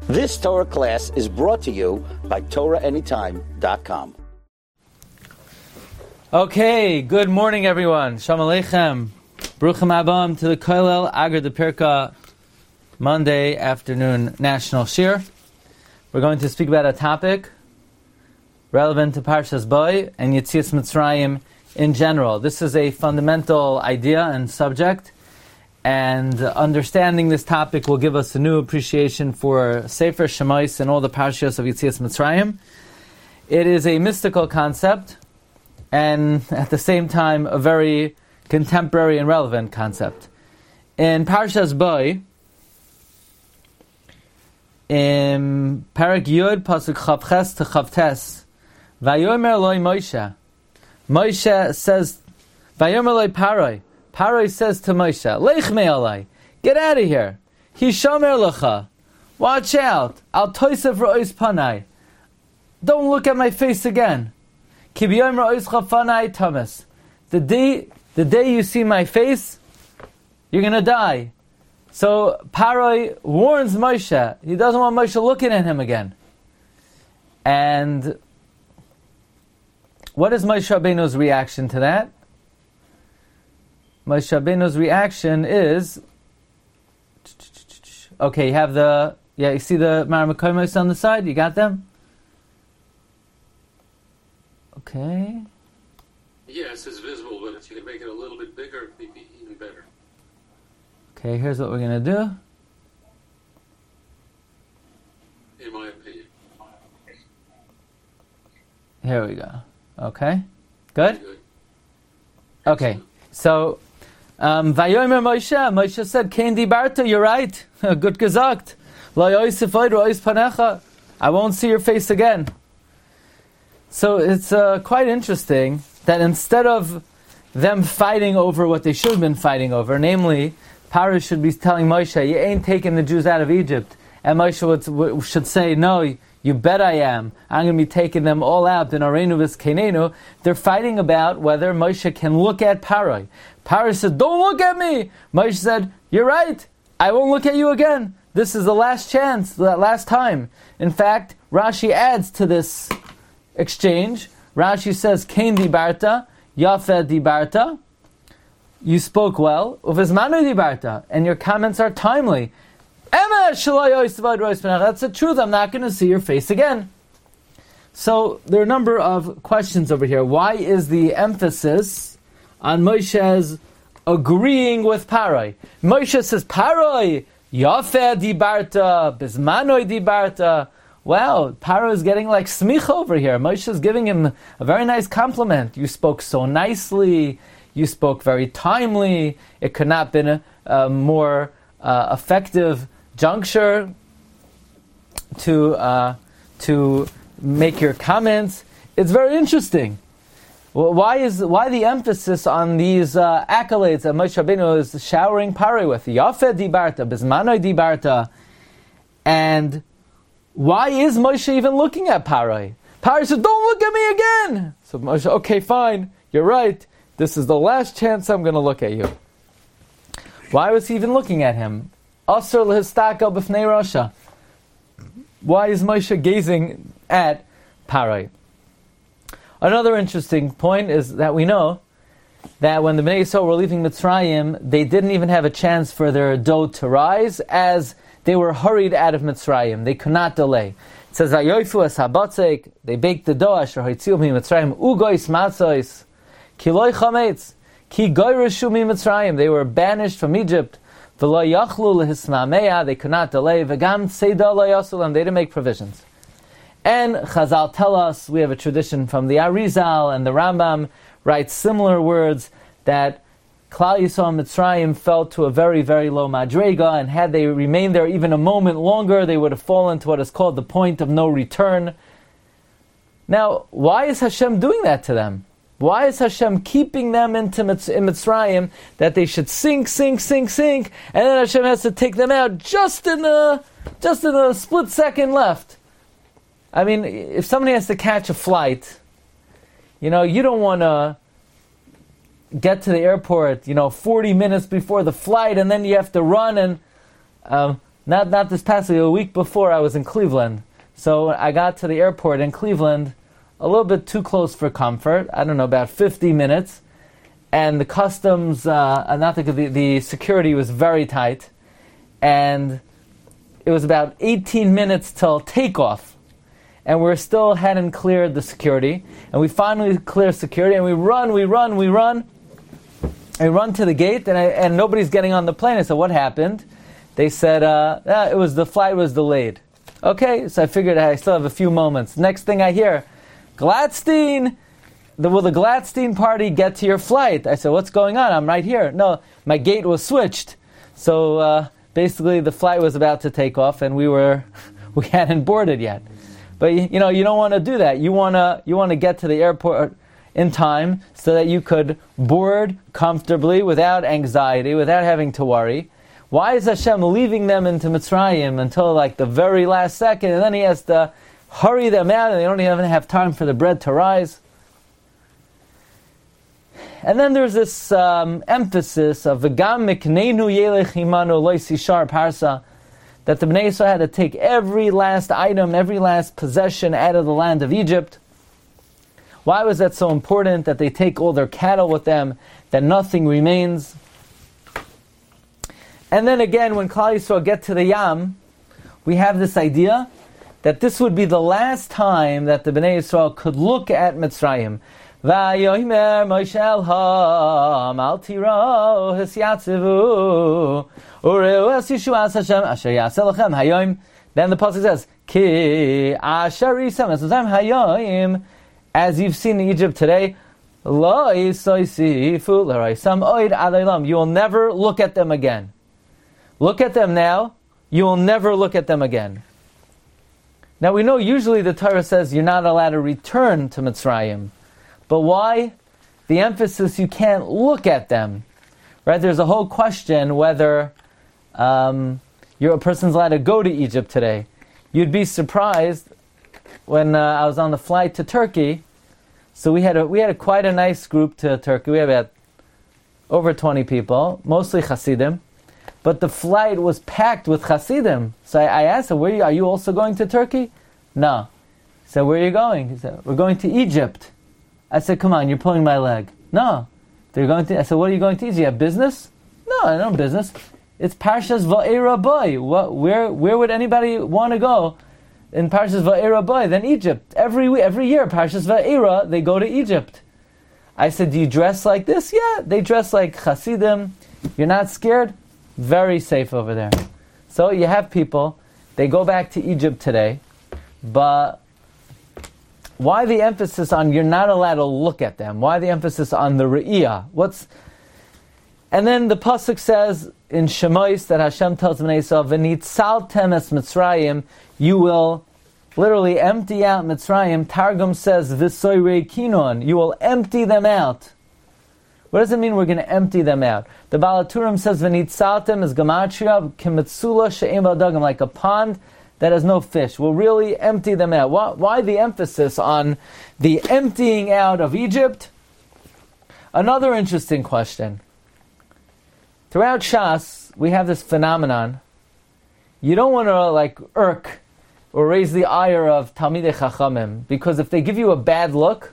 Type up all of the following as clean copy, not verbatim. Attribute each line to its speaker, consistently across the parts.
Speaker 1: This Torah class is brought to you by TorahAnytime.com.
Speaker 2: Okay, good morning everyone. Shalom Aleichem. Bruchim Abam to the Kollel Agar de Pirka Monday afternoon National Shir. We're going to speak about a topic relevant to Parshas Bo and Yetzias Mitzrayim in general. This is a fundamental idea and subject, and understanding this topic will give us a new appreciation for Sefer Shemais and all the Parshios of Yetzias Mitzrayim. It is a mystical concept, and at the same time a very contemporary and relevant concept. In Parshas Bo, in Parak Yud, Pasuk Chavches to Chavtes, Vayomer Loi Moshe. Moshe says, Vayomer Loi Paroi. Paroi says to Moshe, Lech me alai, get out of here. Hishomer lecha, watch out. Al toisev ro'is panai. Don't look at my face again. Ki b'yom ro'is chafanai tamas. The day you see my face, you're going to die. So Paroi warns Moshe. He doesn't want Moshe looking at him again. And what is Moshe Rabbeinu's reaction to that? Moshe Rabbeinu's reaction is, okay, you have you see the Maramakoimos on the side? You got them? Okay.
Speaker 3: Yes, it's visible, but if you can make it a little bit bigger, it'd be even better.
Speaker 2: Okay, here's what we're going to do.
Speaker 3: In my opinion.
Speaker 2: Here we go. Okay. Good?
Speaker 3: Good.
Speaker 2: Okay. So, Vayomer Moshe said, Kein dibarta, you're right. Good gesagt. Lo yoisef oid ro'is panecha. I won't see your face again. So it's quite interesting that instead of them fighting over what they should have been fighting over, namely, Paro should be telling Moshe, you ain't taking the Jews out of Egypt. And Moshe should say, no, you bet I am. I'm going to be taking them all out in Arenu v'Skenenu. They're fighting about whether Moshe can look at Paro. Paro said, don't look at me. Moshe said, you're right. I won't look at you again. This is the last chance, the last time. In fact, Rashi adds to this exchange. Rashi says, Kein dibarta, Yafeh dibarta. You spoke well, uvizmanu dibarta, and your comments are timely. That's the truth. I'm not going to see your face again. So there are a number of questions over here. Why is the emphasis on Moshe's agreeing with Paroi? Moshe says, Paroi, Yafeh dibarta, bizmanoi dibarta. Wow, Paro is getting like smicha over here. Moshe is giving him a very nice compliment. You spoke so nicely. You spoke very timely. It could not have been a more effective juncture to make your comments. It's very interesting. Well, why the emphasis on these accolades that Moshe Rabbeinu is showering Paro with? Yafeh dibarta, bizmanoi dibarta, and why is Moshe even looking at Paro? Paro said, don't look at me again. So Moshe, okay, fine, you're right. This is the last chance I'm going to look at you. Why was he even looking at him? Asur lehistaka b'fnei Rasha. Why is Moshe gazing at Paro? Another interesting point is that we know that when the Bnei Yisrael were leaving Mitzrayim, they didn't even have a chance for their dough to rise, as they were hurried out of Mitzrayim. They could not delay. It says, "Vayoifu es habatzek." They baked the dough. Asher hoitziu miMitzrayim ugois matzos ki loy chametz ki goyrushu miMitzrayim. They were banished from Egypt. V'lo yachlu lehismameya. They could not delay. V'gam tzeidah lo yasulam. They didn't make provisions. And Chazal tell us, we have a tradition from the Arizal, and the Rambam writes similar words, that Klal Yisrael and Mitzrayim fell to a very, very low madrega, and had they remained there even a moment longer, they would have fallen to what is called the point of no return. Now, why is Hashem doing that to them? Why is Hashem keeping them in Mitzrayim, that they should sink, and then Hashem has to take them out just in a split second left? I mean, if somebody has to catch a flight, you don't want to get to the airport, 40 minutes before the flight, and then you have to run and Not this past week, a week before I was in Cleveland. So I got to the airport in Cleveland a little bit too close for comfort. I don't know, about 50 minutes. And the customs, the security was very tight. And it was about 18 minutes till takeoff. And we still hadn't cleared the security. And we finally clear security, and we run. I run to the gate, and nobody's getting on the plane. I said, what happened? They said, the flight was delayed. Okay, so I figured I still have a few moments. Next thing I hear, Gladstein, will the Gladstein party get to your flight? I said, what's going on? I'm right here. No, my gate was switched. So basically the flight was about to take off, and we hadn't boarded yet. But you don't want to do that. You want to get to the airport in time so that you could board comfortably without anxiety, without having to worry. Why is Hashem leaving them into Mitzrayim until like the very last second, and then He has to hurry them out, and they don't even have time for the bread to rise? And then there's this emphasis of V'gam mikneinu yelech imanu lo yisishar parsa, that the Bnei Yisrael had to take every last item, every last possession out of the land of Egypt. Why was that so important, that they take all their cattle with them, that nothing remains? And then again, when Klal Yisrael get to the Yam, we have this idea that this would be the last time that the Bnei Yisrael could look at Mitzrayim. V'yomer Moshe elham al tiro hisyatzivu ureu es Yeshuas Hashem asher yaseh lachem hayom. Then the pasuk says, Ki asher yisem es Hashem hayom, as you've seen in Egypt today, lo yisoisifu l'raisam oid adaylam. You will never look at them again. Look at them now, you will never look at them again. Now we know usually the Torah says you're not allowed to return to Mitzrayim. But why? The emphasis, you can't look at them. Right? There's a whole question whether a person's allowed to go to Egypt today. You'd be surprised when I was on the flight to Turkey. So we had quite a nice group to Turkey. We had about over 20 people, mostly Hasidim. But the flight was packed with Hasidim. So I asked him, are you also going to Turkey? No. He said, where are you going? He said, we're going to Egypt. I said, come on, you're pulling my leg. No. I said, what are you going to Egypt? You have business? No, I don't have business. It's Parshas Va'era Boy. Where would anybody want to go in Parshas Va'era Boy than Egypt? Every year, Parshas Va'era, they go to Egypt. I said, do you dress like this? Yeah, they dress like Hasidim. You're not scared? Very safe over there. So you have people, they go back to Egypt today, but why the emphasis on you're not allowed to look at them? Why the emphasis on the Re'iyah? And then the pasuk says in Shemais that Hashem tells Bnei Yisrael, "V'nitzaltem es Mitzrayim," you will literally empty out Mitzrayim. Targum says, "V'soyrei kinon," you will empty them out. What does it mean we're going to empty them out? The Baal HaTurim says, "V'nitzaltem is gematria k'metzula she'em b'dagam," like a pond that has no fish. We'll really empty them out. Why the emphasis on the emptying out of Egypt? Another interesting question. Throughout Shas, we have this phenomenon. You don't want to irk or raise the ire of Talmidei Chachamim, because if they give you a bad look,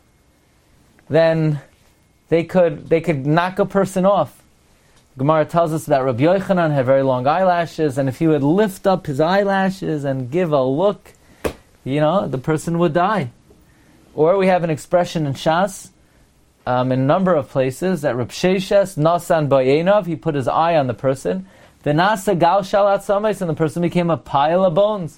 Speaker 2: then they could knock a person off. Gemara tells us that Rabbi Yochanan had very long eyelashes, and if he would lift up his eyelashes and give a look, the person would die. Or we have an expression in Shas, in a number of places, that Reb Sheshes nasan ba'einav, he put his eye on the person, v'nasa gal shalat sames, and the person became a pile of bones.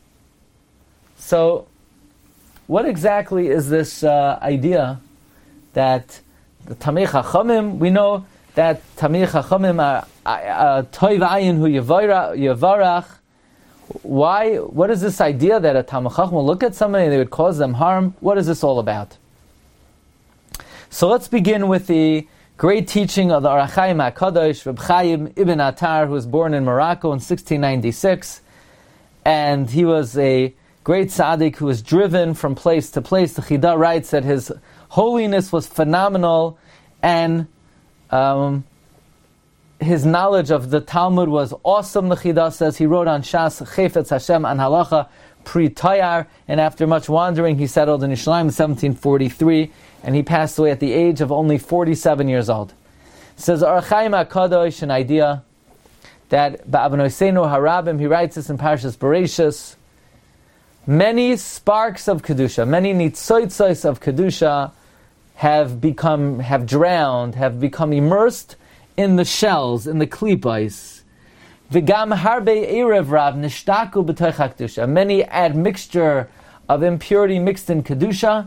Speaker 2: So, what exactly is this idea that the Tamei Chachamim, we know that Tamei Chachamim are toiv ayin hu yavarach. Why? What is this idea that a Tamei Chacham will look at somebody and they would cause them harm? What is this all about? So let's begin with the great teaching of the Ohr HaChaim HaKadosh, Reb Chaim Ibn Attar, who was born in Morocco in 1696, and he was a great tzaddik who was driven from place to place. The Chidah writes that his holiness was phenomenal, and his knowledge of the Talmud was awesome, the Chida says. He wrote on Shas Chefetz Hashem an Halacha pre-Tayar, and after much wandering, he settled in Yerushalayim in 1743, and he passed away at the age of only 47 years old. Says Or Chaim HaKadosh, an idea that Ba'avonosenu Harabim, he writes this in Parshas Bereishis, many sparks of Kedusha, many nitzoitzos of Kedusha have drowned, have become immersed in the shells, in the klipos. V'gam harbe erev rav nishtaku b'toich HaKedusha. Many admixture of impurity mixed in Kedusha.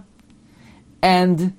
Speaker 2: And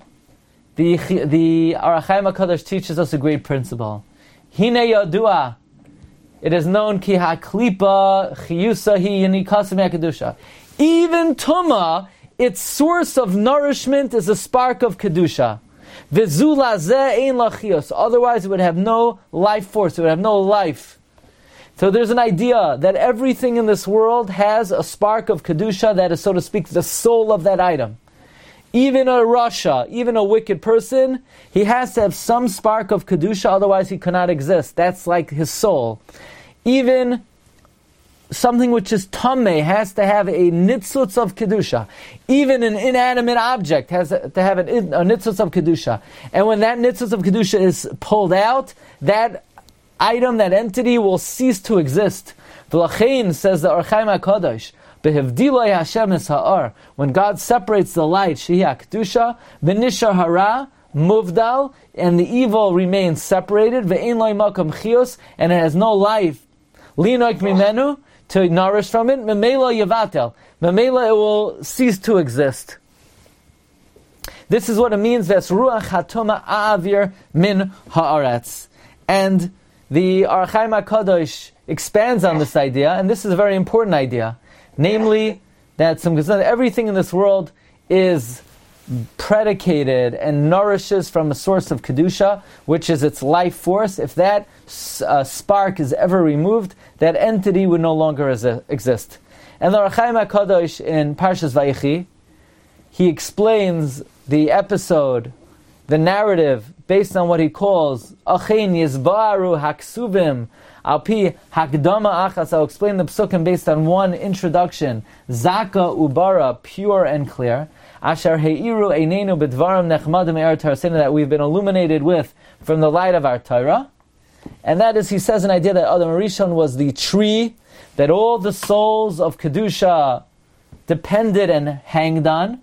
Speaker 2: the Or Chaim HaKadosh teaches us a great principle. Hine yodua. It is known ki haklipa chiyusa hi yinikasem HaKedusha. Even Tumah, its source of nourishment is a spark of Kedusha. V'zula zeh ein lachios. Otherwise it would have no life force, it would have no life. So there's an idea that everything in this world has a spark of Kedusha that is, so to speak, the soul of that item. Even a rasha, even a wicked person, he has to have some spark of Kedusha, otherwise he cannot exist. That's like his soul. Even something which is tameh has to have a nitzutz of Kedusha. Even an inanimate object has to have a nitzutz of Kedusha. And when that nitzutz of Kedusha is pulled out, that item, that entity will cease to exist. V'lachein, says the Or Chaim HaKadosh, Behevdiloi Hashem es ha'or, when God separates the light, Shehi HaKedusha, V'nishar hara, muvdal, and the evil remains separated, Ve'ein loi makam chios, and it has no life, Linoik mimenu, to nourish from it, Memela yavatel, Memela it will cease to exist. This is what it means, Ves ruach hatoma a'avir min ha'aretz. And the Or Chaim HaKadosh expands on this idea, and this is a very important idea, namely that everything in this world is predicated and nourishes from a source of Kedusha, which is its life force. If that spark is ever removed, that entity would no longer exist. And the Or Chaim HaKadosh in Parshas Vayechi, he explains the episode, the narrative, based on what he calls Achein Yizbaru Haksuvim Alpi Hakdama Achas. I'll explain the psukim based on one introduction. Zaka Ubara, pure and clear. Asher Heiru Einenu B'dvarim Nechmadim E'er Tarasena, that we've been illuminated with from the light of our Torah. And that is, he says, an idea that Adam Rishon was the tree that all the souls of Kedusha depended and hanged on.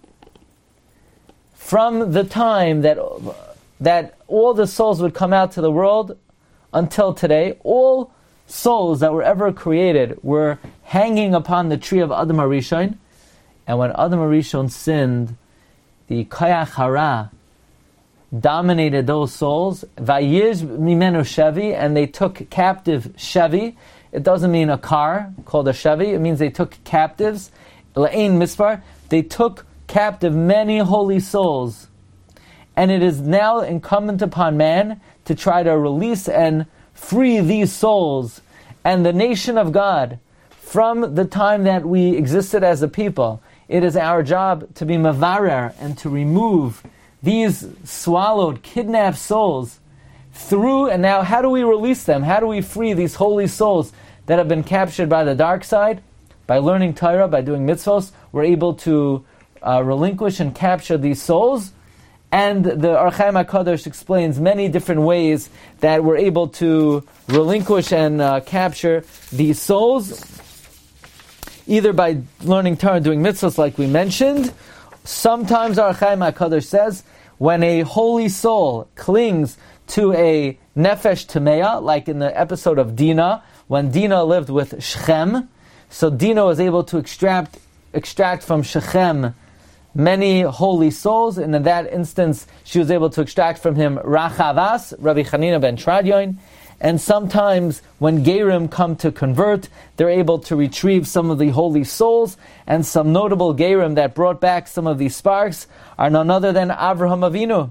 Speaker 2: From the time that all the souls would come out to the world until today, all souls that were ever created were hanging upon the tree of Adam HaRishon. And when Adam HaRishon sinned, the Koyach Hara dominated those souls. Vayiz mimenu shevi, and they took captive shevi. It doesn't mean a car called a shevi. It means they took captives. La'ein mispar. They took captive many holy souls. And it is now incumbent upon man to try to release and free these souls and the nation of God from the time that we existed as a people. It is our job to be mavarer and to remove these swallowed, kidnapped souls through, and now how do we release them? How do we free these holy souls that have been captured by the dark side? By learning Torah, by doing mitzvos, we're able to relinquish and capture these souls. And the Or Chaim HaKadosh explains many different ways that we're able to relinquish and capture these souls, either by learning Torah and doing mitzvahs like we mentioned. Sometimes Or Chaim HaKadosh says, when a holy soul clings to a nefesh tameya, like in the episode of Dinah, when Dinah lived with Shechem, so Dinah was able to extract from Shechem many holy souls, and in that instance, she was able to extract from him Rachavas, Rabbi Chanina ben Tradion, and sometimes when Gerim come to convert, they're able to retrieve some of the holy souls, and some notable Gerim that brought back some of these sparks are none other than Avraham Avinu,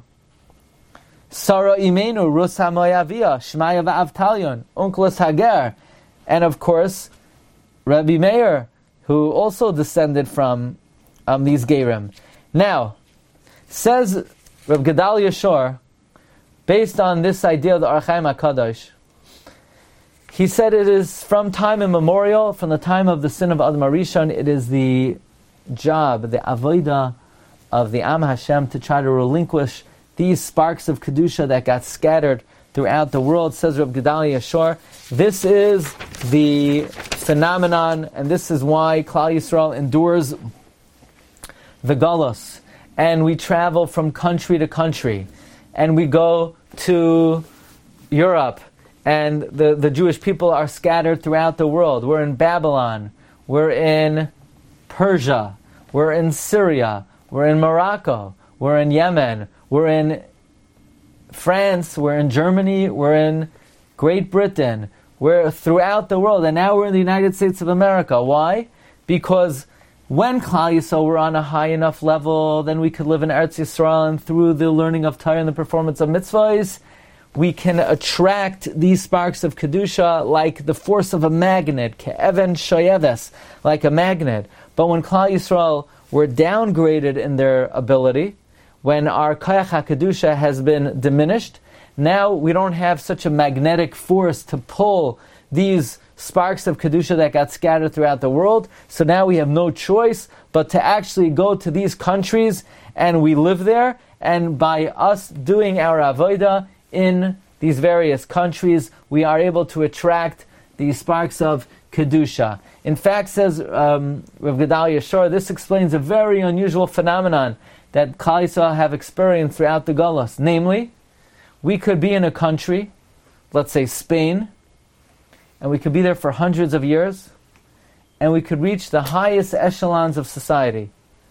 Speaker 2: Sarah Imenu, Rus HaMoyavia, Shmaya v'Avtalion, Unclus Hagar, and of course, Rabbi Meir, who also descended from these Gerim. Now, says Reb Gedalia Shor, based on this idea of the Or Chaim HaKadosh, He said it is from time immemorial, from the time of the sin of Adam HaRishon, it is the job, the avodah of the Am Hashem to try to relinquish these sparks of Kedusha that got scattered throughout the world, says Reb Gedalia Shor. This is the phenomenon, and this is why Klal Yisrael endures the Galus. And we travel from country to country, and we go to Europe, and the Jewish people are scattered throughout the world. We're in Babylon, we're in Persia, we're in Syria, we're in Morocco, we're in Yemen, we're in France, we're in Germany, we're in Great Britain, we're throughout the world, and now we're in the United States of America. Why? Because when Klal Yisrael were on a high enough level, then we could live in Eretz Yisrael, and through the learning of Torah and the performance of mitzvahs, we can attract these sparks of Kedusha like the force of a magnet, ke'even shoyeves, like a magnet. But when Klal Yisrael were downgraded in their ability, when our Koyach HaKedusha has been diminished, now we don't have such a magnetic force to pull these sparks of Kedusha that got scattered throughout the world. So now we have no choice but to actually go to these countries and we live there. And by us doing our avodah in these various countries, we are able to attract these sparks of Kedusha. In fact, says Rav Gedalia Shor, this explains a very unusual phenomenon that Klal Yisrael have experienced throughout the Galus. Namely, we could be in a country, let's say Spain, and we could be there for hundreds of years, and we could reach the highest echelons of society.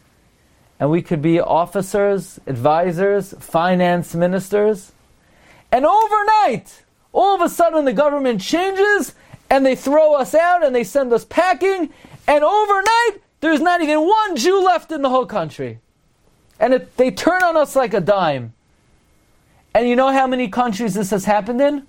Speaker 2: And we could be officers, advisors, finance ministers, and overnight, all of a sudden the government changes, and they throw us out, and they send us packing, and overnight, there's not even one Jew left in the whole country. And they turn on us like a dime. And you know how many countries this has happened in?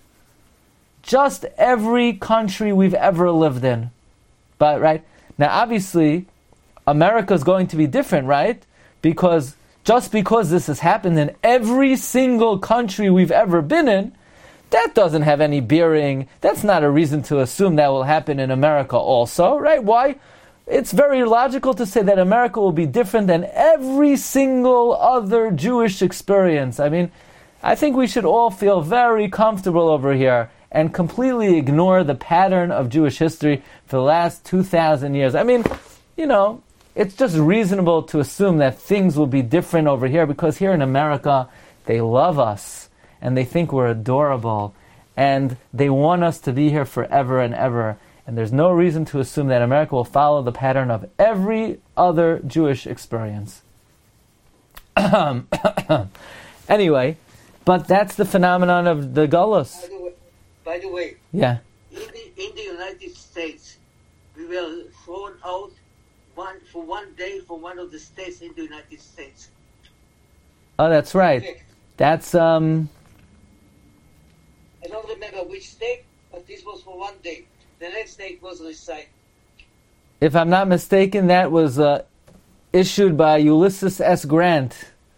Speaker 2: Just every country we've ever lived in. But, right? Now, obviously, America's going to be different, right? Because just because this has happened in every single country we've ever been in, that doesn't have any bearing. That's not a reason to assume that will happen in America also, right? Why? It's very logical to say that America will be different than every single other Jewish experience. I mean, I think we should all feel very comfortable over here and completely ignore the pattern of Jewish history for the last 2,000 years. I mean, you know, it's just reasonable to assume that things will be different over here because here in America, they love us and they think we're adorable and they want us to be here forever and ever. And there's no reason to assume that America will follow the pattern of every other Jewish experience. Anyway, but that's the phenomenon of the Galus.
Speaker 4: By the way,
Speaker 2: yeah.
Speaker 4: In the United States, we were thrown out for one day from one of the states in the United States.
Speaker 2: Oh, that's right.
Speaker 4: Correct.
Speaker 2: That's
Speaker 4: I don't remember which state, but this was for one day. The next day it was resigned.
Speaker 2: If I'm not mistaken, that was issued by Ulysses S. Grant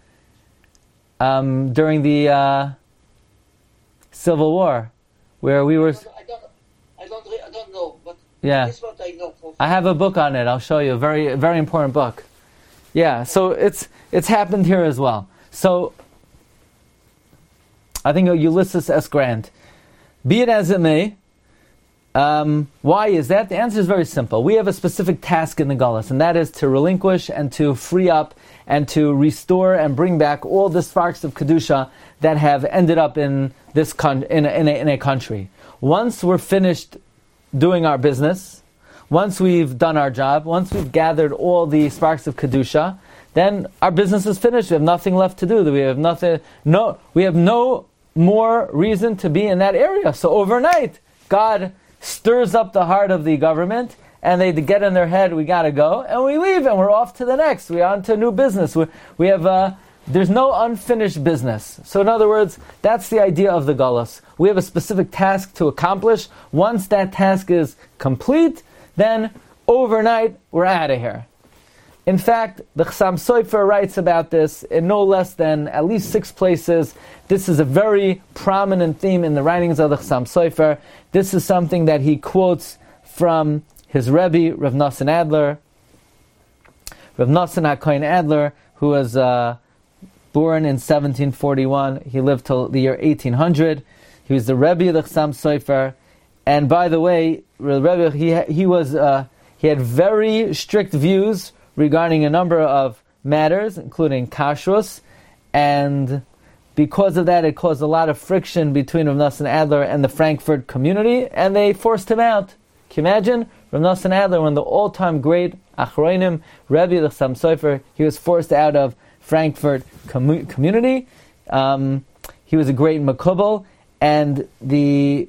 Speaker 2: during the Civil War, where we were.
Speaker 4: I don't know, but
Speaker 2: yeah.
Speaker 4: this is what I know.
Speaker 2: I have a book on it. I'll show you a very, very important book. Yeah, so it's happened here as well. So I think Ulysses S. Grant. Be it as it may. Why is that? The answer is very simple. We have a specific task in the Galus, and that is to relinquish and to free up and to restore and bring back all the sparks of Kedusha that have ended up in this in a country. Once we're finished doing our business, once we've done our job, once we've gathered all the sparks of Kedusha, then our business is finished. We have nothing left to do. We have no more reason to be in that area. So overnight, God stirs up the heart of the government, and they get in their head, we gotta go, and we leave, and we're off to the next. We're on to new business. We have there's no unfinished business. So in other words, that's the idea of the Galus. We have a specific task to accomplish. Once that task is complete, then overnight, we're out of here. In fact, the Chassam Sofer writes about this in no less than at least 6 places. This is a very prominent theme in the writings of the Chassam Sofer. This is something that he quotes from his Rebbe, Rav Nosson Adler. Rav Nosson HaKohen Adler, who was born in 1741. He lived till the year 1800. He was the Rebbe of the Chassam Sofer. And by the way, Rebbe, he had very strict views regarding a number of matters, including kashrus, and because of that, it caused a lot of friction between Rav Nosson Adler and the Frankfurt community, and they forced him out. Can you imagine? Rav Nosson Adler, one of the all-time great Achronim, Rebbe of the Chassam Sofer, he was forced out of Frankfurt community. He was a great Makubal, and the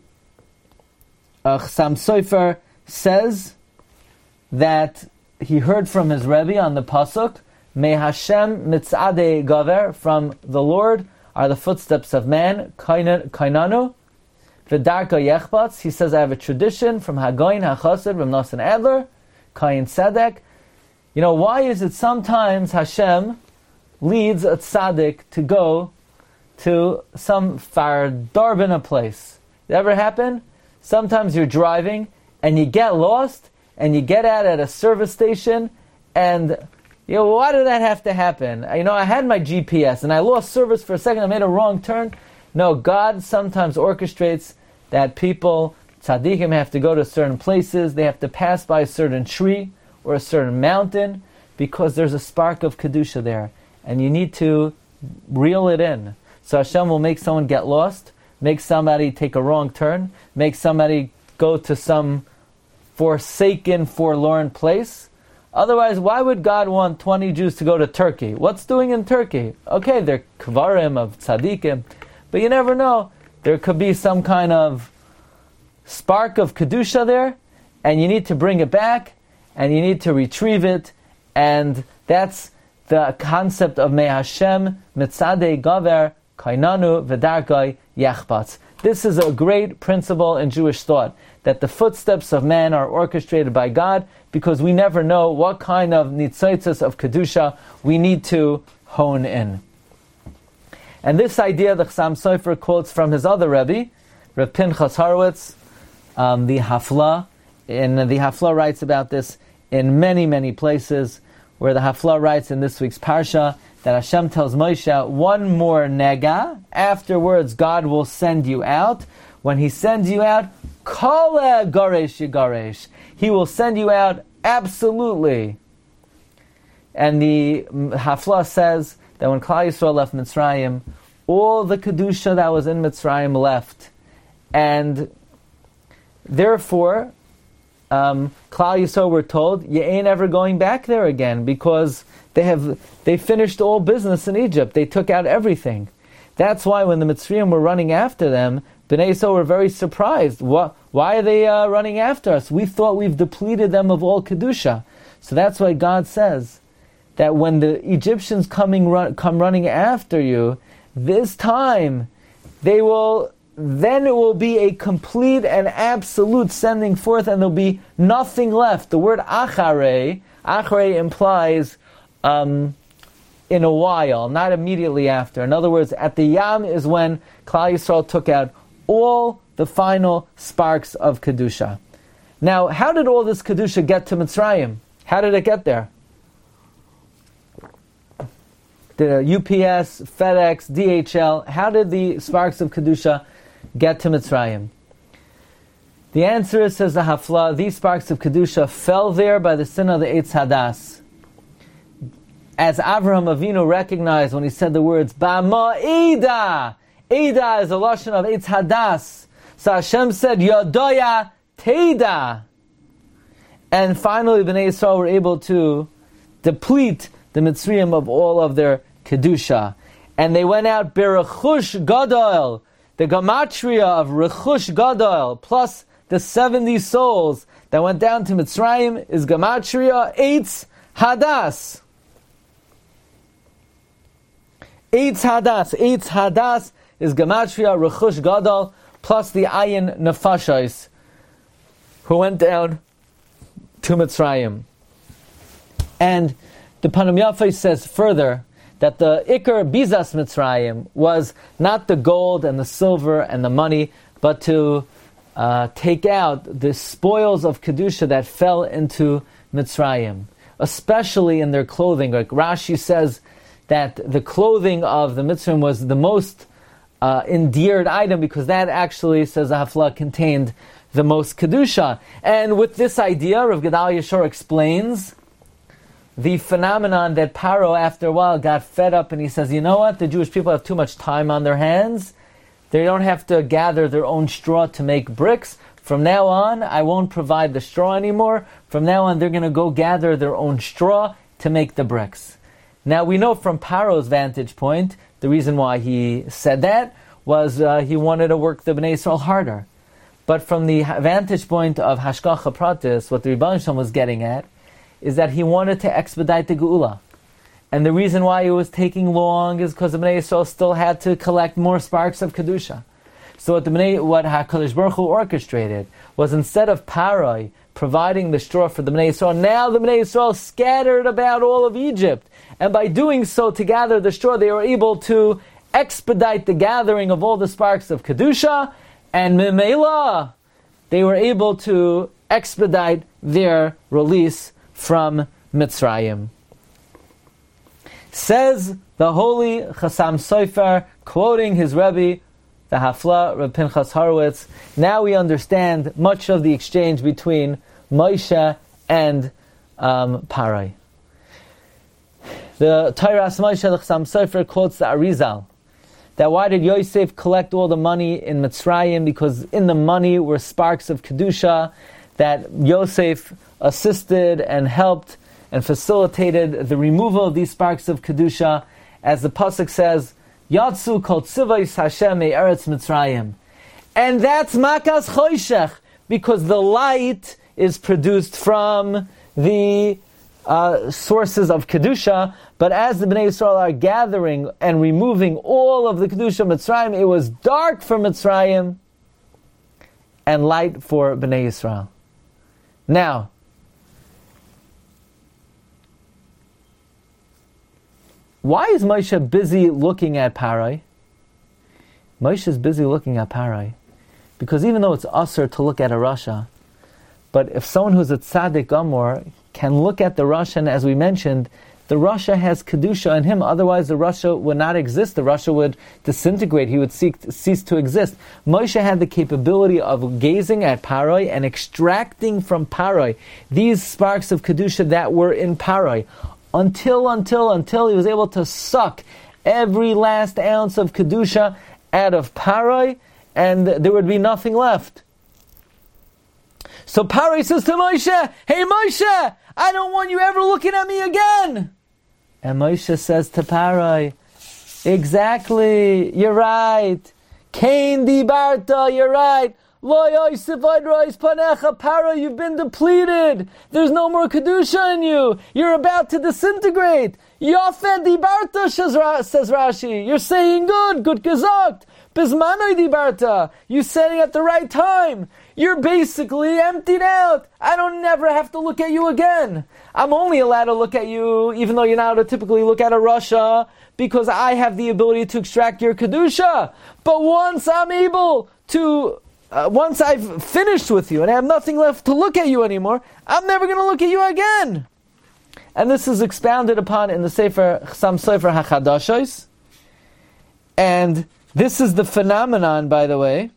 Speaker 2: Chassam Sofer says that he heard from his Rebbe on the pasuk, "May Hashem mitzadei gaver," from the Lord are the footsteps of man, kainanu, v'darka yechbatz. He says, I have a tradition from Hagoyin HaChassid, Rav Nosson Adler, Kayin Tzedek. You know, why is it sometimes Hashem leads a tzaddik to go to some far darbina place? It ever happen? Sometimes you're driving and you get lost, and you get out at a service station, and why did that have to happen? I had my GPS, and I lost service for a second, I made a wrong turn. No, God sometimes orchestrates that people, tzaddikim, have to go to certain places, they have to pass by a certain tree, or a certain mountain, because there's a spark of Kedusha there, and you need to reel it in. So Hashem will make someone get lost, make somebody take a wrong turn, make somebody go to some forsaken, forlorn place. Otherwise, why would God want 20 Jews to go to Turkey? What's doing in Turkey? Okay, they're kvarim of tzaddikim, but you never know. There could be some kind of spark of Kedusha there, and you need to bring it back, and you need to retrieve it, and that's the concept of May Hashem mitzadei gaver kainanu v'darkai yachbatz. This is a great principle in Jewish thought, that the footsteps of man are orchestrated by God, because we never know what kind of nitzotzos of Kedusha we need to hone in. And this idea the Chassam Sofer quotes from his other Rebbe, Rav Pinchas Horowitz, the Hafla. And the Hafla writes about this in many, many places, where the Hafla writes in this week's Parsha that Hashem tells Moshe, one more nega, afterwards God will send you out. When He sends you out, kole garesh yigaresh, He will send you out absolutely. And the Hafla says that when Klal Yisrael left Mitzrayim, all the Kedusha that was in Mitzrayim left. And therefore, Klal Yisrael were told, you ain't ever going back there again, because they finished all business in Egypt. They took out everything. That's why when the Mitzrayim were running after them, Bnei Yisrael were very surprised. Why are they running after us? We thought we've depleted them of all Kedusha. So that's why God says that when the Egyptians come running after you, this time then it will be a complete and absolute sending forth, and there'll be nothing left. The word acharei implies in a while, not immediately after. In other words, at the Yam is when Klal Yisrael took out all the final sparks of Kedusha. Now, how did all this Kedusha get to Mitzrayim? How did it get there? The UPS, FedEx, DHL, how did the sparks of Kedusha get to Mitzrayim? The answer is, says the Hafla, these sparks of Kedusha fell there by the sin of the Eitz Hadas. As Avraham Avinu recognized when he said the words, Ba'ma'ida! Ida is a lashon of Eitz Hadas. So Hashem said, Yodoya Teida. And finally, Bnei Yisrael were able to deplete the Mitzrayim of all of their Kedusha. And they went out Berechush Gadol, the Gematria of Rechush Gadol, plus the 70 souls that went down to Mitzrayim is Gematria Eitz Hadas. Eitz Hadas. Eitz Hadas is Gematria Rechush Gadol, plus the Ayin Nefashos, who went down to Mitzrayim. And The Panam Yafai says further that the Iker Bizas Mitzrayim was not the gold and the silver and the money, but to take out the spoils of Kedusha that fell into Mitzrayim, especially in their clothing. Like Rashi says that the clothing of the Mitzrayim was the most endeared item, because that actually, says the Hafla, contained the most Kedusha. And with this idea, Rav Gedalia Shor explains the phenomenon that Paro, after a while, got fed up and he says, you know what, the Jewish people have too much time on their hands. They don't have to gather their own straw to make bricks. From now on, I won't provide the straw anymore. From now on, they're going to go gather their own straw to make the bricks. Now, we know from Paro's vantage point, the reason why he said that was he wanted to work the Bnei Yisrael harder. But from the vantage point of Hashgacha Pratis, what the Rebbeinu Shalom was getting at, is that he wanted to expedite the Geula. And the reason why it was taking long is because the Bnei Yisrael still had to collect more sparks of Kedusha. So what HaKadosh Baruch Hu orchestrated was, instead of Paroi providing the straw for the Bnei Yisrael, now the Bnei Yisrael scattered about all of Egypt. And by doing so, to gather the straw, they were able to expedite the gathering of all the sparks of Kedusha, and Memela, they were able to expedite their release from Mitzrayim. Says the holy Chassam Sofer, quoting his Rebbe, the Hafla, Reb Pinchas Horowitz, now we understand much of the exchange between Moshe and Parai. The Tairas Moshe, the Chassam Sofer, quotes the Arizal, that why did Yosef collect all the money in Mitzrayim? Because in the money were sparks of Kedusha, that Yosef assisted and helped and facilitated the removal of these sparks of Kedusha. As the Pasuk says, Yatsu kol tzivos Hashem me'eretz Mitzrayim. And that's Makas Choshech, because the light is produced from the sources of Kedusha. But as the Bnei Yisrael are gathering and removing all of the Kedusha of Mitzrayim, it was dark for Mitzrayim and light for Bnei Yisrael. Now, why is Moshe busy looking at Parai? Moshe is busy looking at Parai because even though it's usher to look at a Rasha, but if someone who's a tzaddik Gamor can look at the Rasha, and as we mentioned, the Rasha has Kedusha in him, otherwise the Rasha would not exist, the Rasha would disintegrate, he would cease to exist. Moshe had the capability of gazing at Parai and extracting from Parai these sparks of Kedusha that were in Parai, until he was able to suck every last ounce of Kedusha out of Parai, and there would be nothing left. So Parai says to Moshe, hey Moshe, I don't want you ever looking at me again. And Moshe says to Parai, exactly, you're right. Kain dibarta, you're right. Lo Yosef Adrois Panecha, Parai, you've been depleted. There's no more Kedusha in you. You're about to disintegrate. Yafed dibarta, says Rashi. You're saying good gesagt. Bismanoi dibarta, you said it at the right time. You're basically emptied out. I don't never have to look at you again. I'm only allowed to look at you, even though you're not allowed to typically look at a Rasha, because I have the ability to extract your Kedusha. But once I'm able to, once I've finished with you and I have nothing left to look at you anymore, I'm never going to look at you again. And this is expounded upon in the Sefer Chassam Sofer HaChadashos. And this is the phenomenon, by the way,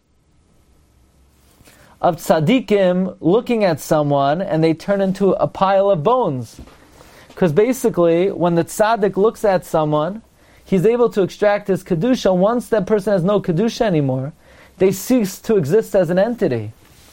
Speaker 2: of tzaddikim looking at someone and they turn into a pile of bones. Because basically, when the tzaddik looks at someone, he's able to extract his kedusha. Once that person has no kedusha anymore, they cease to exist as an entity.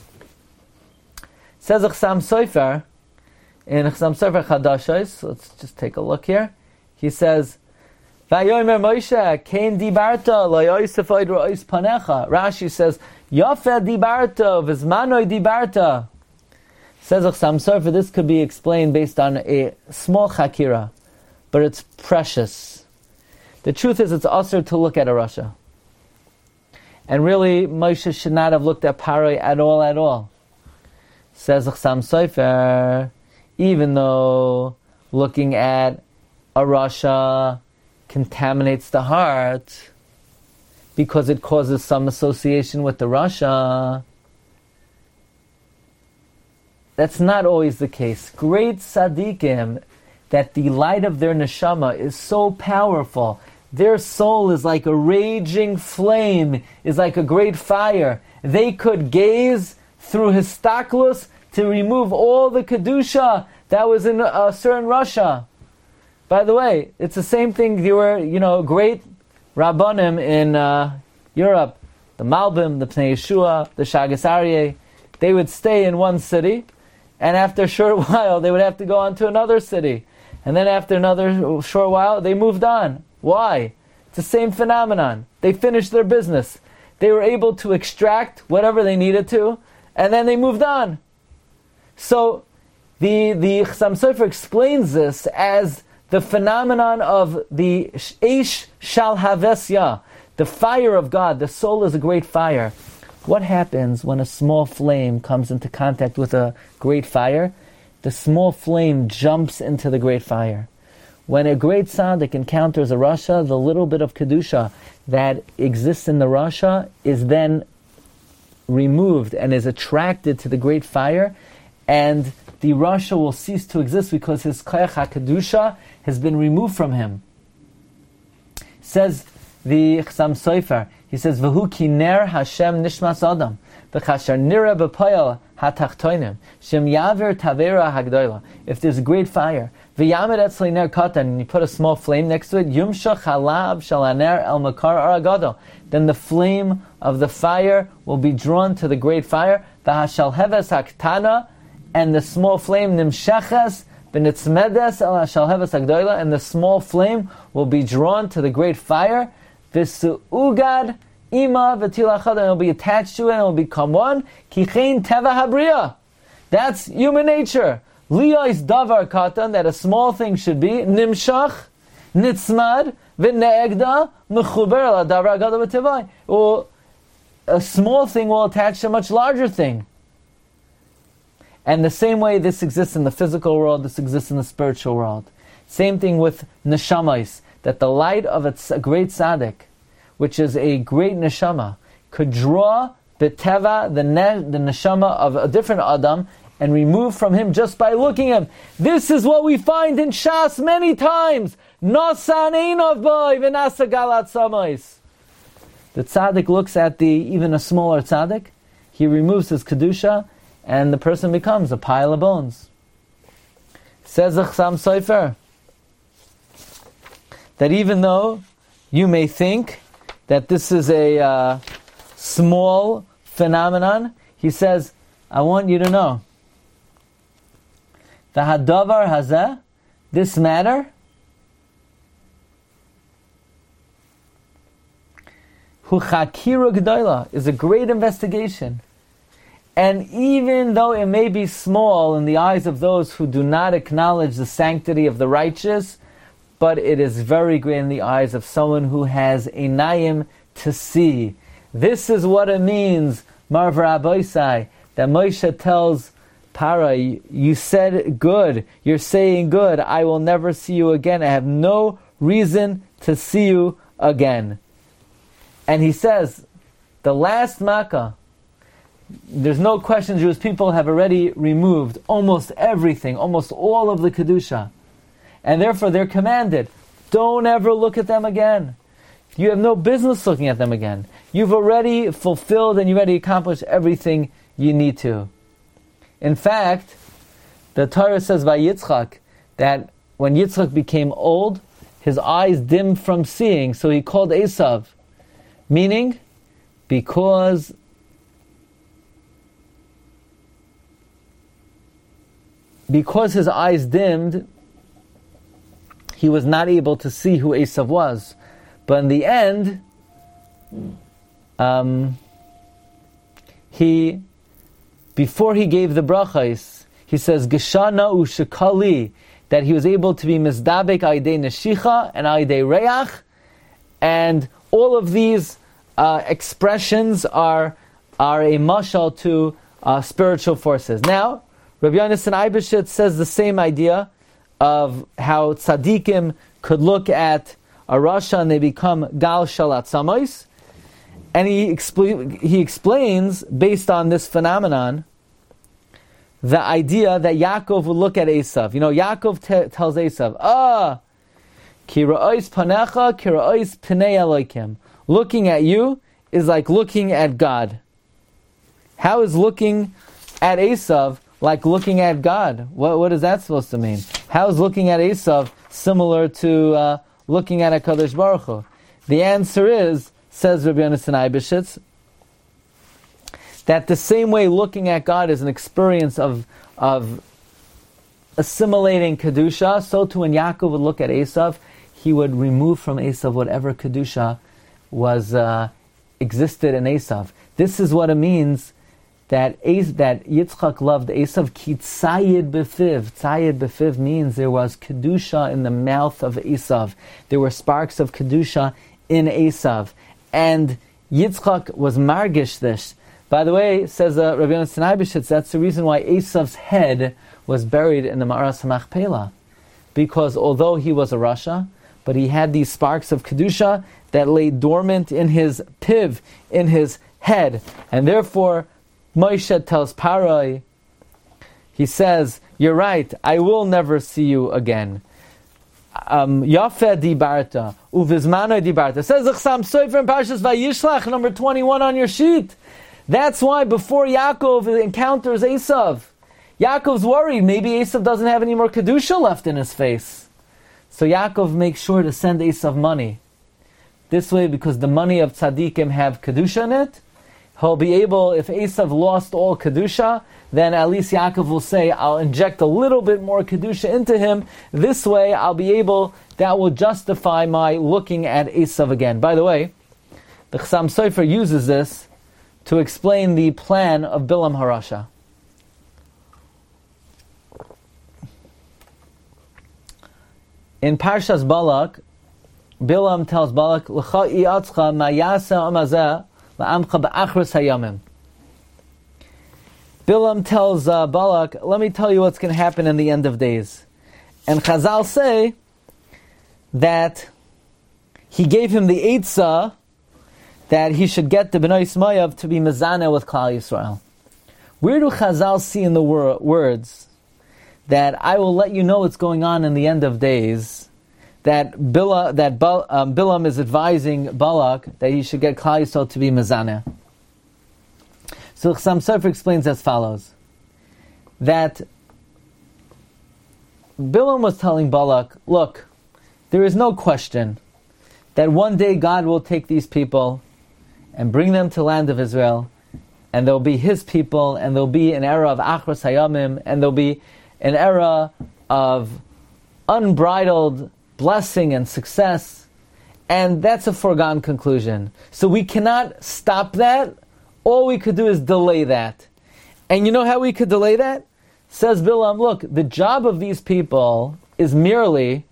Speaker 2: Says Chassam Sofer, in Chassam Sofer Chadashos, let's just take a look here. He says, Vayomer Moshe, Kain dibarta, lo Yosef Adrois Panecha. Rashi says, Yafed dibarta, vizmanoi dibarta. Says Chassam Sofer, this could be explained based on a small chakira, but it's precious. The truth is, it's usher to look at a Rasha. And really, Moshe should not have looked at Parai at all. Says Chassam Sofer, even though looking at a rasha contaminates the heart because it causes some association with the rasha. That's not always the case. Great tzaddikim, that the light of their neshama is so powerful. Their soul is like a raging flame, is like a great fire. They could gaze through histaklus to remove all the kedusha that was in a certain rasha. By the way, it's the same thing. There were, great rabbanim in Europe, the Malbim, the Pnei Yeshua, the Shagas Aryeh. They would stay in one city, and after a short while, they would have to go on to another city. And then after another short while, they moved on. Why? It's the same phenomenon. They finished their business. They were able to extract whatever they needed to, and then they moved on. So, the Chassam Sofer explains this as the phenomenon of the Eish Shal Havesya, the fire of God. The soul is a great fire. What happens when a small flame comes into contact with a great fire? The small flame jumps into the great fire. When a great tzaddik encounters a rasha, the little bit of kedusha that exists in the rasha is then removed and is attracted to the great fire, and the rasha will cease to exist because his koach HaKedusha has been removed from him. Says the Chassam Sofer, he says, V'hu ki ner Hashem nishmas adam, v'chasher nira b'poyel hatachtoinim, shem yaver tavera hagdoila. If there's a great fire, v'yamed etzli ner katan, and you put a small flame next to it, yumshach halav shalaner el makar aragado, then the flame of the fire will be drawn to the great fire, v'hashal heves haktana, and the small flame nimshachas b'nitzmedes el hashal heves hagdoila, and the small flame will be drawn to the great fire, v'su'ugad ima v'tilachad, and it will be attached to it and it will become one. Kichein teva habriya. That's human nature. Liyos davar katan, that a small thing should be nimshach, nitzmad, v'ne'egda, mechuber la davar agada v'tevai. Or a small thing will attach to a much larger thing. And the same way this exists in the physical world, this exists in the spiritual world. Same thing with neshamais, that the light of a great tzaddik, which is a great neshama, could draw b'teva, the neshama of a different adam, and remove from him just by looking at him. This is what we find in Shas many times. Nosan einov boy v'nasa galat samais. The tzaddik looks at even a smaller tzaddik, he removes his kedusha, and the person becomes a pile of bones. Says the Chassam Sofer, that even though you may think that this is a small phenomenon, he says, I want you to know, the hadavar hazeh, this matter, hu chakira g'dayla, is a great investigation. And even though it may be small in the eyes of those who do not acknowledge the sanctity of the righteous, but it is very great in the eyes of someone who has einayim to see. This is what it means, Marv Rabbeisai, that Moshe tells Para, you said good, you're saying good, I will never see you again, I have no reason to see you again. And he says, the last Makkah, there's no question Jewish people have already removed almost everything, almost all of the Kedusha. And therefore they're commanded, don't ever look at them again. You have no business looking at them again. You've already fulfilled and you've already accomplished everything you need to. In fact, the Torah says by Yitzchak that when Yitzchak became old, his eyes dimmed from seeing, so he called Esav. Meaning, because his eyes dimmed, he was not able to see who Esav was. But in the end, before he gave the brachos, he says, Geshana u'shekali, that he was able to be mizdabek aidei neshicha and aidei reach, and all of these expressions are a mashal to spiritual forces. Now, Rabbi Yonasan Eibeshitz says the same idea of how tzaddikim could look at a rasha and they become gal shalat samais. And he explains, based on this phenomenon, the idea that Yaakov would look at Esav. Yaakov tells Esav, ki ra'os panecha, ki ra'os pnei Elokim. Looking at you is like looking at God. How is looking at Esav like looking at God? What is that supposed to mean? How is looking at Esav similar to looking at HaKadosh Baruch Hu? The answer is, says Rabbi Yonasan Eibeshitz, that the same way looking at God is an experience of assimilating Kedusha, so too when Yaakov would look at Esav, he would remove from Esav whatever Kedusha was existed in Esav. This is what it means that Yitzchak loved Esav, ki tzayid befiv. Tzayid befiv means there was Kedusha in the mouth of Esav. There were sparks of Kedusha in Esav. And Yitzchak was margish this. By the way, says Rabbi Yonasan Eibeshitz, that's the reason why Esav's head was buried in the Ma'aras HaMachpelah. Because although he was a rasha, but he had these sparks of Kedusha that lay dormant in his piv, in his head. And therefore, Moshe tells Paroi, he says, you're right, I will never see you again. Yafeh dibarta, uvizmano dibarta. Says the Chassam Sofer in Parshas Vayishlach, number 21 on your sheet. That's why before Yaakov encounters Esav, Yaakov's worried, maybe Esav doesn't have any more Kedusha left in his face. So Yaakov makes sure to send Esav money. This way, because the money of tzaddikim have Kedusha in it, he'll be able, if Esav lost all Kedusha, then at least Yaakov will say, I'll inject a little bit more Kedusha into him. This way, I'll be able, that will justify my looking at Esav again. By the way, the Chassam Sofer uses this to explain the plan of Bilam Harasha. In Parshas Balak, Bilam tells Balak, L'cha i'atzcha ma yasa amazeh la'amcha ba'achris hayamim. Bilam tells Balak, let me tell you what's going to happen in the end of days. And Chazal say that he gave him the eitzah that he should get the Bnei Ismayav to be mezaneh with Klal Yisrael. Where do Chazal see in the words that I will let you know what's going on in the end of days, that Bilam is advising Balak that he should get Klal Yisrael to be mezaneh? So Chassam Sofer explains as follows, that Bilam was telling Balak, look, there is no question that one day God will take these people and bring them to the land of Israel, and they'll be His people, and there'll be an era of Achras Hayamim, and there'll be an era of unbridled blessing and success, and that's a foregone conclusion. So we cannot stop that. All we could do is delay that. And you know how we could delay that? Says Bilam, look, the job of these people is merely,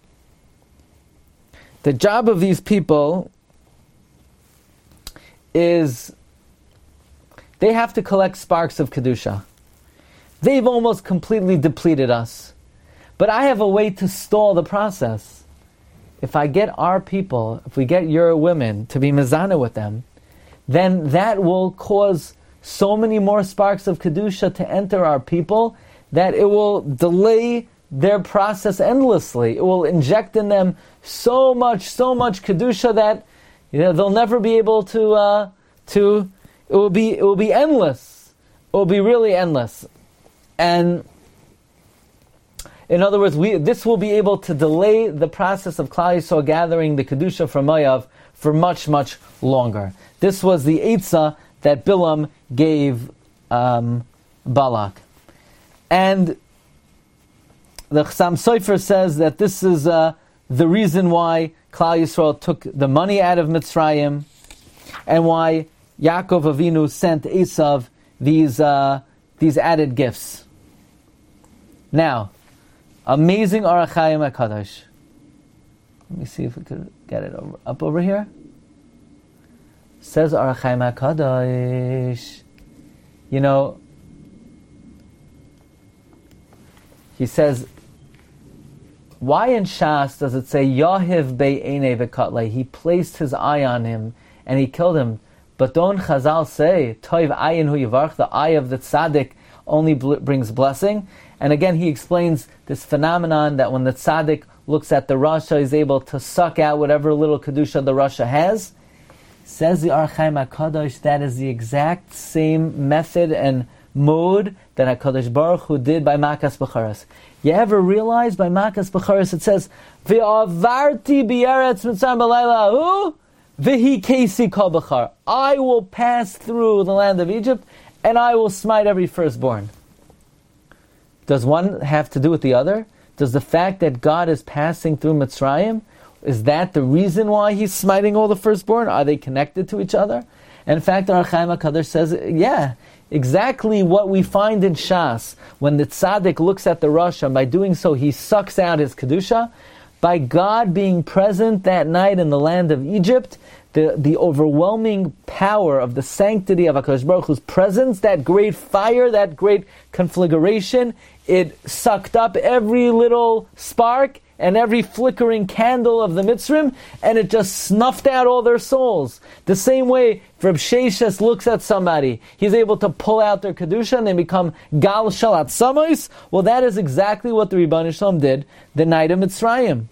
Speaker 2: they have to collect sparks of Kedusha. They've almost completely depleted us. But I have a way to stall the process. If I get our people, if we get your women to be mezaneh with them, then that will cause so many more sparks of Kedusha to enter our people that it will delay their process endlessly. It will inject in them so much Kedusha that they'll never be able to it will be endless. It will be really endless. And in other words, this will be able to delay the process of Klal Yisrael gathering the Kedusha from Moav for much longer. This was the eitzah that Bilam gave Balak. And the Chassam Sofer says that this is the reason why Klal Yisrael took the money out of Mitzrayim, and why Yaakov Avinu sent Esav these added gifts. Now, amazing Orach Chaim HaKadosh. Let me see if we could get it up over here. Says Orach Chaim HaKadosh, he says, Why in Shas does it say Yahiv be'enei v'katlei? He placed his eye on him and he killed him. But don't Chazal say Toiv ayin hu yivarch? The eye of the tzaddik only brings blessing. And again, he explains this phenomenon that when the tzaddik looks at the rasha, he's able to suck out whatever little kedusha the rasha has. Says the Or Chaim HaKadosh, that is the exact same method and mode that HaKadosh Baruch Hu did by Makas B'charas. You ever realize by Makas B'charas it says, V'avarti b'yeretz mitzrayim b'layla hu, v'hi kesi kol b'char. I will pass through the land of Egypt, and I will smite every firstborn. Does one have to do with the other? Does the fact that God is passing through Mitzrayim, is that the reason why He's smiting all the firstborn? Are they connected to each other? And in fact, Or Chaim HaKadosh says, yeah, exactly what we find in Shas. When the tzaddik looks at the rasha, by doing so he sucks out his kedusha. By God being present that night in the land of Egypt, the overwhelming power of the sanctity of HaKadosh Baruch Hu's presence, that great fire, that great conflagration, it sucked up every little spark and every flickering candle of the Mitzrim, and it just snuffed out all their souls. The same way, if Reb Sheshes looks at somebody, he's able to pull out their Kedusha and they become Gal Shalat Samois. Well, that is exactly what the Rebbeinu Shalom did the night of Mitzrayim.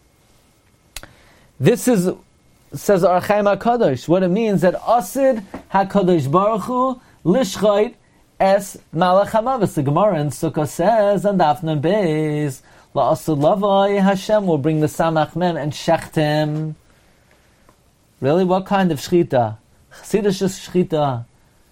Speaker 2: This is, says Or Chaim HaKadosh, what it means that Asid HaKadosh Baruch Hu Lishchait Es Malach HaMavis. The Gemara in Sukkah says, and Dafnan Beis, La'asud Lavai Hashem will bring the Samach Mem and shecht him. Really? What kind of shchita? Chassidish shchita?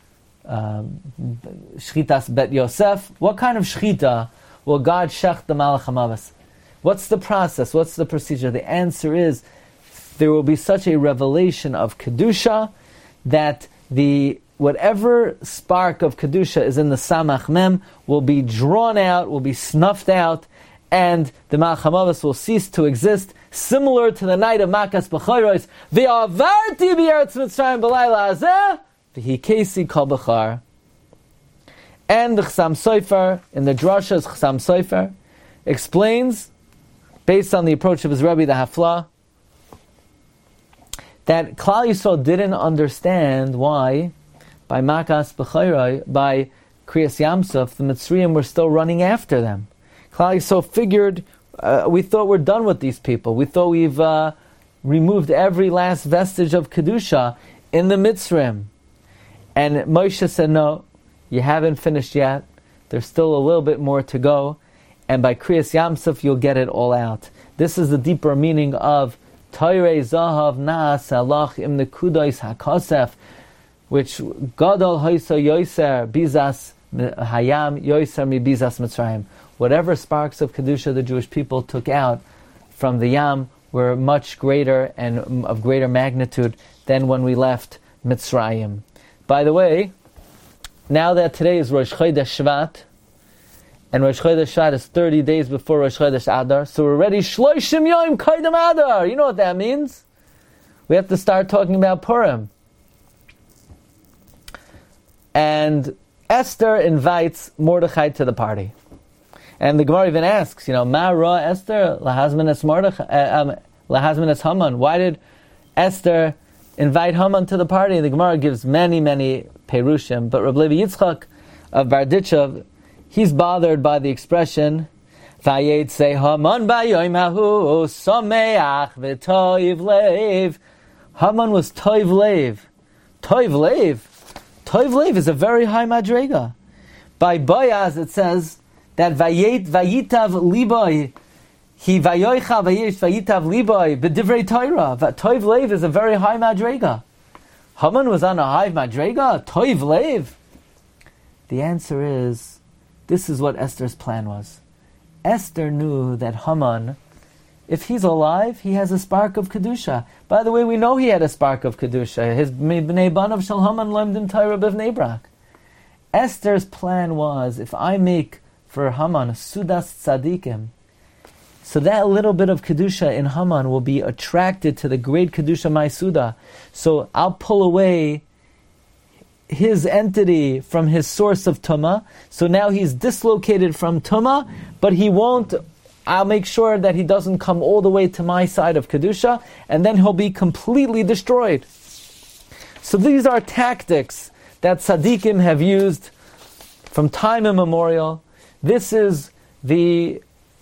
Speaker 2: Shchitas Bet Yosef? What kind of shchita will God shecht the Malach HaMavis? What's the process? What's the procedure? The answer is, there will be such a revelation of Kedusha that whatever spark of Kedusha is in the Samach Mem will be drawn out, will be snuffed out, and the Malach HaMavis will cease to exist, similar to the night of Makas B'chayros. V'avarti b'yeretz Mitzrayim b'layla hazeh, v'hi kesi kol b'char. And the Chassam Sofer, in the Drashas Chassam Sofer, explains, based on the approach of his Rebbe, the Hafla, that Klal Yisrael didn't understand why, by Makas B'chayros, by Kriyas Yamsuf, the Mitzrayim were still running after them. Klal Yisrael figured, we thought we're done with these people. We thought we've removed every last vestige of Kedusha in the Mitzrayim. And Moshe said, no, you haven't finished yet. There's still a little bit more to go. And by Kriyas Yamsuf, you'll get it all out. This is the deeper meaning of Toirei Zahav Naas Alach Im Nekudais HaKosef, which Gadol Hoysa Yoiser Bizas Hayam Yoiser Mi Bizas Mitzrayim. Whatever sparks of Kedusha the Jewish people took out from the Yam were much greater and of greater magnitude than when we left Mitzrayim. By the way, now that today is Rosh Chodesh Shvat, and Rosh Chodesh Shvat is 30 days before Rosh Chodesh Adar, so we're already Shloshim Yom Kaidam Adar. You know what that means? We have to start talking about Purim. And Esther invites Mordechai to the party. And the Gemara even asks, Ma Ra Esther lahazmin es Haman. Why did Esther invite Haman to the party? And the Gemara gives many, many perushim. But Rabbi Levi Yitzchak of Barditchev, he's bothered by the expression, Vayetze Haman b'yoyim hahu sameach v'toiv leiv. Haman was toiv leiv. Toiv leiv. Toiv leiv is a very high madrega. By Boaz it says that vayitav liboy, he vayoicha vayitav liboy b'divrei Torah. Toiv leiv is a very high madrega. Haman was on a high madrega. Toiv leiv. The answer is, this is what Esther's plan was. Esther knew that Haman, if he's alive, he has a spark of Kedusha. By the way, we know he had a spark of Kedusha. His Bnei Banav Shel Haman lemdim Torah b'Bnei Brak. Esther's plan was, if I make for Haman Sudas Tzadikim, so that little bit of Kedusha in Haman will be attracted to the great Kedusha Maisuda. So I'll pull away his entity from his source of Tumah. So now he's dislocated from Tumah, but he won't I'll make sure that he doesn't come all the way to my side of Kedusha, and then he'll be completely destroyed. So these are tactics that tzaddikim have used from time immemorial. This is the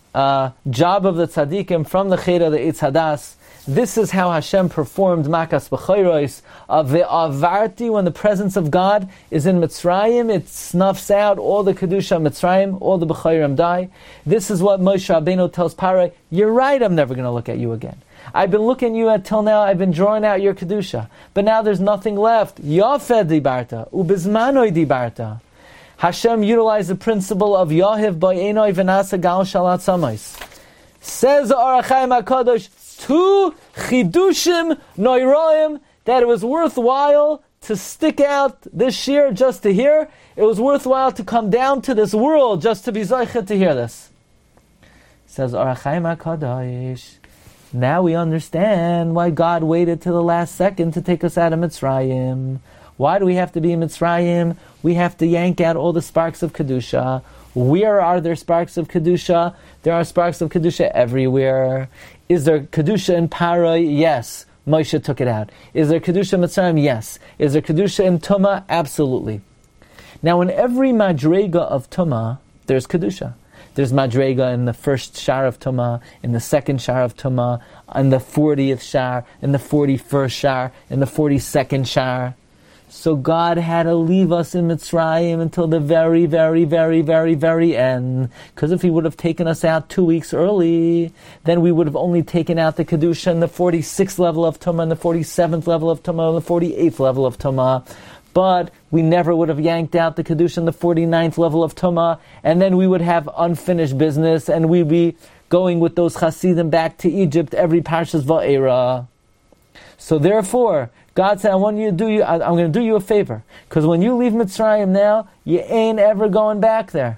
Speaker 2: job of the tzaddikim from the Cheder, the Eitz Hadas. This is how Hashem performed Makas B'chayros of the Avarti, when the presence of God is in Mitzrayim. It snuffs out all the Kedusha Mitzrayim, all the B'chayrim die. This is what Moshe Rabbeinu tells Paroi, you're right, I'm never going to look at you again. I've been looking at you until now, I've been drawing out your Kedusha. But now there's nothing left. Yafed dibarta, ubizmanoi dibarta. Hashem utilized the principle of Yahiv Ba'enoi V'nasa Gal Shalat Samais. Says the Ohr HaChaim HaKadosh, two chidushim noiraim, that it was worthwhile to stick out this year just to hear. It was worthwhile to come down to this world just to be zoichet to hear this. Says Ohr HaChaim HaKadosh, now we understand why God waited till the last second to take us out of Mitzrayim. Why do we have to be in Mitzrayim? We have to yank out all the sparks of Kedusha. Where are there sparks of Kedusha? There are sparks of Kedusha everywhere. Is there Kedusha in Paroi? Yes. Moshe took it out. Is there Kedusha in Mitzrayim? Yes. Is there Kedusha in Tumah? Absolutely. Now in every Madrega of Tumah, there's Kedusha. There's Madrega in the first Shar of Tumah, in the second Shar of Tumah, in the 40th Shar, in the 41st Shar, in the 42nd Shar. So God had to leave us in Mitzrayim until the very, very, very, very, very end. Because if He would have taken us out 2 weeks early, then we would have only taken out the Kedusha in the 46th level of Tumah, and the 47th level of Tumah, and the 48th level of Tumah. But we never would have yanked out the Kedusha in the 49th level of Tumah, and then we would have unfinished business, and we'd be going with those Hasidim back to Egypt every Parshas Va'era. So therefore, God said, I'm going to do you a favor. Because when you leave Mitzrayim now, you ain't ever going back there.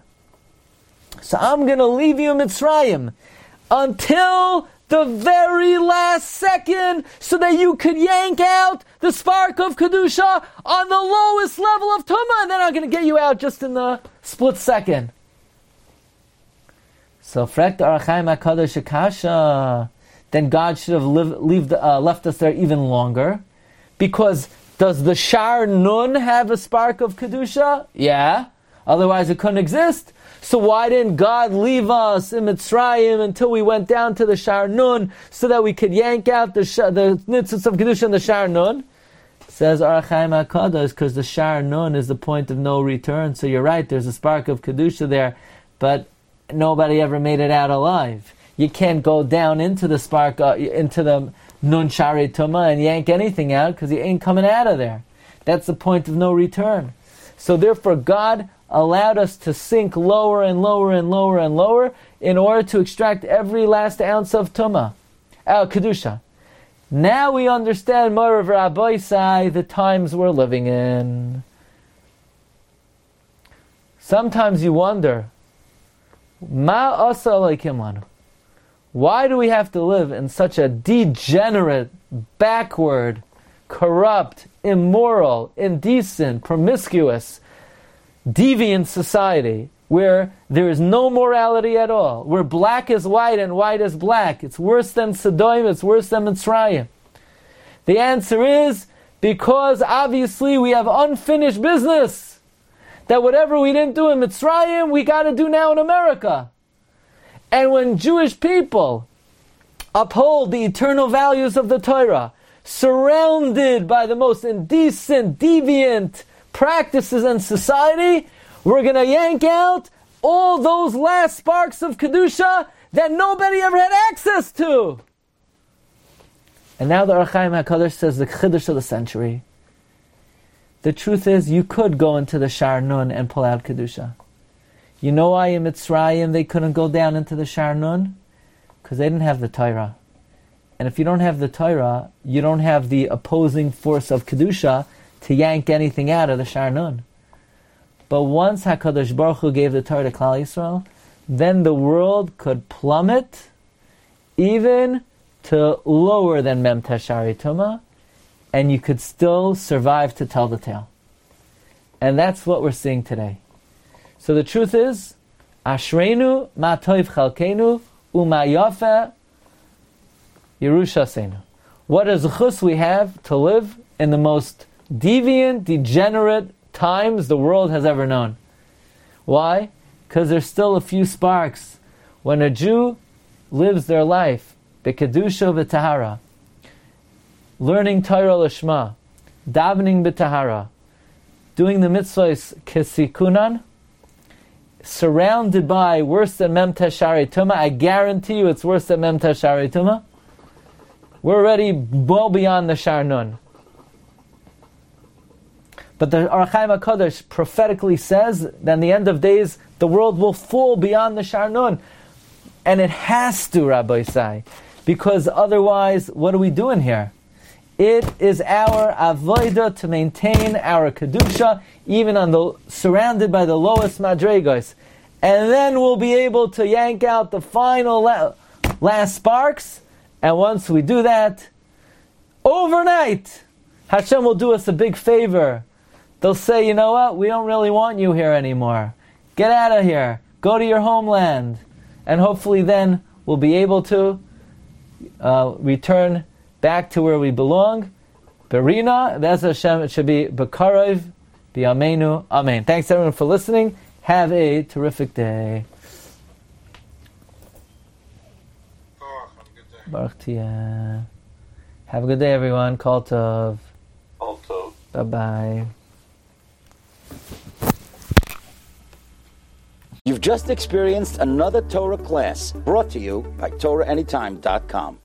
Speaker 2: So I'm going to leave you in Mitzrayim until the very last second, so that you could yank out the spark of Kedusha on the lowest level of Tumah, and then I'm going to get you out just in the split second. So, frekt Ohr HaChaim HaKadosh Akasha, then God should have left us there even longer. Because does the Shar Nun have a spark of Kedusha? Yeah. Otherwise it couldn't exist. So why didn't God leave us in Mitzrayim until we went down to the Shar Nun, so that we could yank out the nitzitz of Kedusha in the Shar Nun? Says Ohr HaChaim HaKadosh, because the Shar Nun is the point of no return. So you're right, there's a spark of Kedusha there, but nobody ever made it out alive. You can't go down into the spark, into the Nun Shari Tumah and yank anything out, because you ain't coming out of there. That's the point of no return. So therefore God allowed us to sink lower and lower and lower and lower in order to extract every last ounce of Tumah, Kedusha. Now we understand more of Rabbi Sai, the times we're living in. Sometimes you wonder, Ma asa Elokim lanu? Why do we have to live in such a degenerate, backward, corrupt, immoral, indecent, promiscuous, deviant society where there is no morality at all, where black is white and white is black? It's worse than Sodom, it's worse than Mitzrayim. The answer is because obviously we have unfinished business. That whatever we didn't do in Mitzrayim, we got to do now in America. And when Jewish people uphold the eternal values of the Torah, surrounded by the most indecent, deviant practices in society, we're going to yank out all those last sparks of Kedusha that nobody ever had access to. And now the Ohr HaChaim HaKadosh says the Chiddush of the century. The truth is, you could go into the Shar Nun and pull out Kedusha. You know why in Mitzrayim they couldn't go down into the Shar Nun? Because they didn't have the Torah. And if you don't have the Torah, you don't have the opposing force of Kedusha to yank anything out of the Shar Nun. But once HaKadosh Baruch Hu gave the Torah to Klal Yisrael, then the world could plummet even to lower than Mem Teshari Tumah, and you could still survive to tell the tale. And that's what we're seeing today. So the truth is, Ashreinu ma toiv chalkeinu umayafe Yerushasenu. What a zechus we have to live in the most deviant, degenerate times the world has ever known. Why? Because there's still a few sparks. When a Jew lives their life, bekedusha v'tahara, learning Torah lishma, davening b'tahara, doing the mitzvahs kesikunan, surrounded by worse than Mem Teshari Tuma, I guarantee you it's worse than Mem Teshari Tuma. We're already well beyond the Sharnun. But the Or HaChaim HaKadosh prophetically says that in the end of days, the world will fall beyond the Sharnun. And it has to, Rabbi Isai. Because otherwise, what are we doing here? It is our avodah to maintain our kedusha, even surrounded by the lowest madregos. And then we'll be able to yank out the final last sparks. And once we do that, overnight, Hashem will do us a big favor. They'll say, you know what, we don't really want you here anymore. Get out of here. Go to your homeland. And hopefully then we'll be able to return back to where we belong. Berina, Bez Hashem, it should be B'Karev, B'Yameinu, Amen. Thanks everyone for listening. Have a terrific day. Baruch Tiyah. Have a good day, everyone. Kol Tov.
Speaker 3: Kol Tov.
Speaker 2: Bye-bye.
Speaker 1: You've just experienced another Torah class brought to you by TorahAnytime.com.